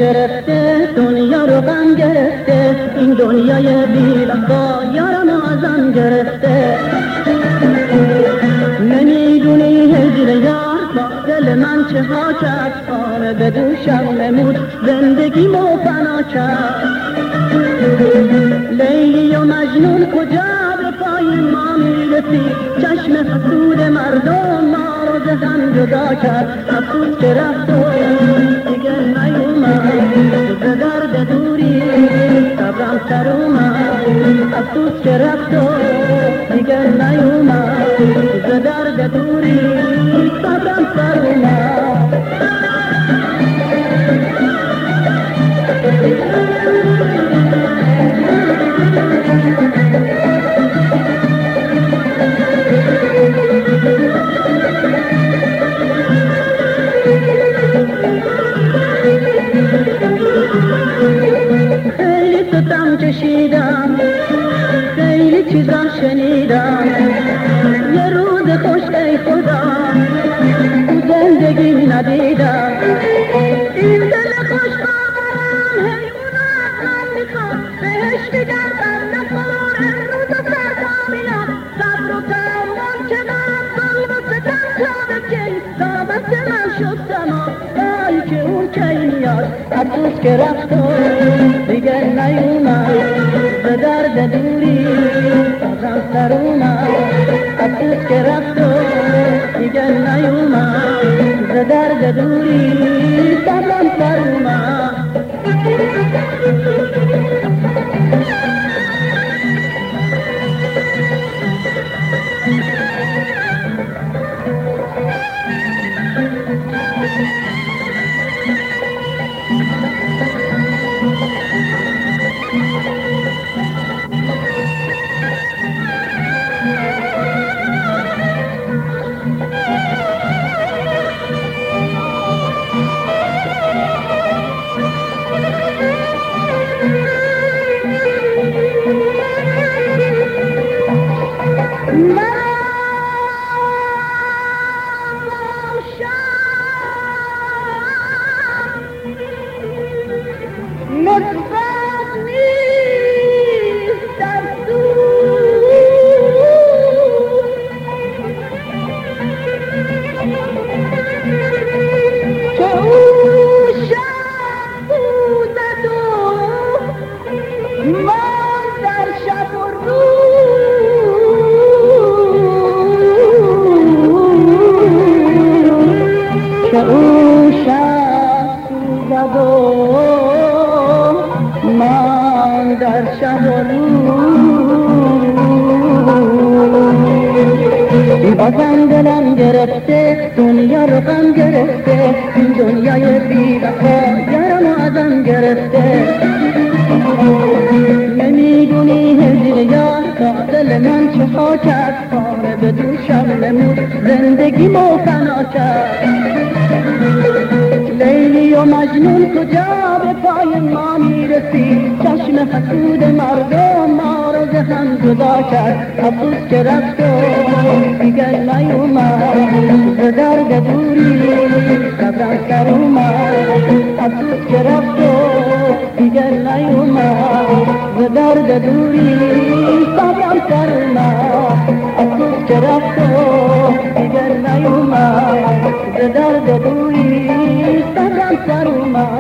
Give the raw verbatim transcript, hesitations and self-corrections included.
گرفته، دنیا رو غم گرفته، این دنیای بی وفا یارم ازم گرفته. نمیدونی هجر یار با دل من چه ها کرد، خانه به دوشم نمود زندگیمو فنا کرد. لیلی و مجنون کجا به پای ما میرسی، چشم حسود مردم ما رو ز هم جدا کرد. افسوس که رفت و دیگه نیومد، ز درد دوری صبرم سر اومد. افسوس که رفت و دیگه نیومد، ز درد دوری صبرم سر اومد. خیلی ستم کشیدم، خیلی چیزا شنیدم، یه روز خوش ای خدا تو زندگی ندیدم. این دل خوش باورم حیونا از من میخواد، بهش میگم غم نخور امروز و فردا میاد. صبر و تحمل که من ظلم و ستم تا به کی، طاقت من شد تمام ای که اون کی میاد. افسوس که رفت و دیگه نیومد، ز درد دوری صبرم سر اومد. افسوس که رفت و دیگه نیومد، ز درد دوری صبرم سر اومد. بازم دلم گرفته، دنیا رو غم گرفته، این دنیای بی وفا یارم ازم گرفته. نمیدونی هجر یار تا دل من چه ها کرد، خانه به دوشم نمود زندگیمو فنا کرد. لیلی و مجنون کجا به پای ما میرسی، چشم حسود مردم ما رو ز هم جدا کرد. افسوس که رفت و دیگه نیومد، ز درد دوری صبرم سر اومد. افسوس که رفت و دیگه نیومد، ز درد دوری صبرم سر اومد. افسوس که رفت و دیگه نیومد، ز درد دوری صبرم سر اومد.